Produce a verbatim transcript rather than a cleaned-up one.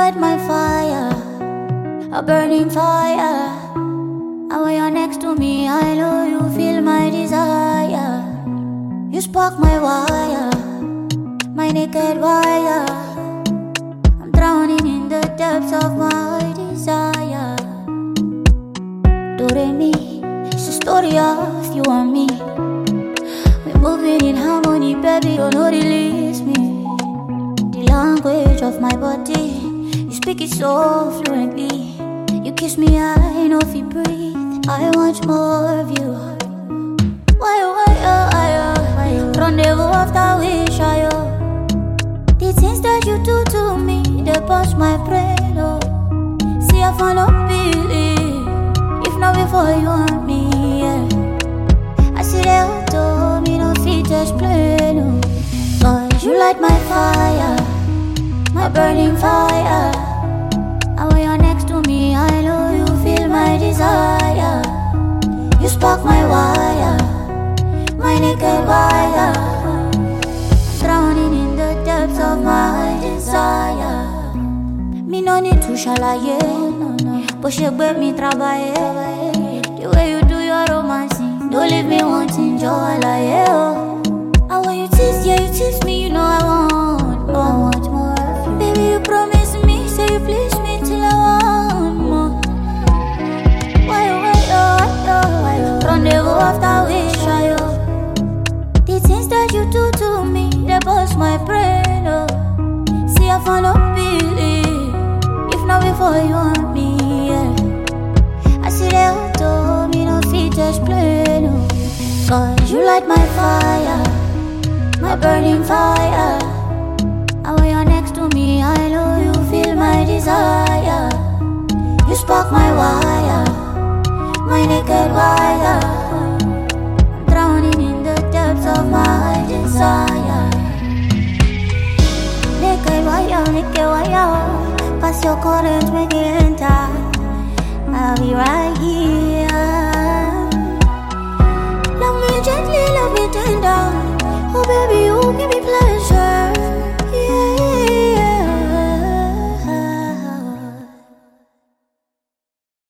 light my fire, a burning fire. And when you're next to me, I know you feel my desire. You spark my wire, my naked wire. I'm drowning in the depths of my desire. Do re mi, it's a story of you and me. We're moving in harmony, baby, don't know release me. The language of my body, you speak it so fluently. You kiss me, I know if you breathe. I want more of you. Why, why, oh, why, oh, rendezvous after wish, I, oh. The things that you do to me, they bust my brain, oh. See, I found no believe, if not before you want me, yeah. I see the auto, me no feet explain, oh. Cause you light my fire, my burning fire. And when you're next to me, I know you feel my desire. You spark my wire, my naked wire. Drowning in the depths of my desire. Me no need to shalaye, no, no. But she gave me travaye. The way you do your romancing, don't leave me wanting joy like you. And when you tease, yeah, you tease me, you know I want, oh, I want more of you. Baby, you promise me, say you please me till I want more. Why, why, oh, why, oh, rendezvous after wish, I, oh. The things that you do to me, they bust my brain, oh. See, I found no believe, if not before you want me, yeah. I see the auto, me no feet explain, oh. Cause you light my fire, my burning fire. And when you're next to me, I know you feel my desire. You spark my wire, my naked wire. I'm drowning in the depths of my desire. Naked wire, naked wire. Pass your current, make it enter. I'll be right here.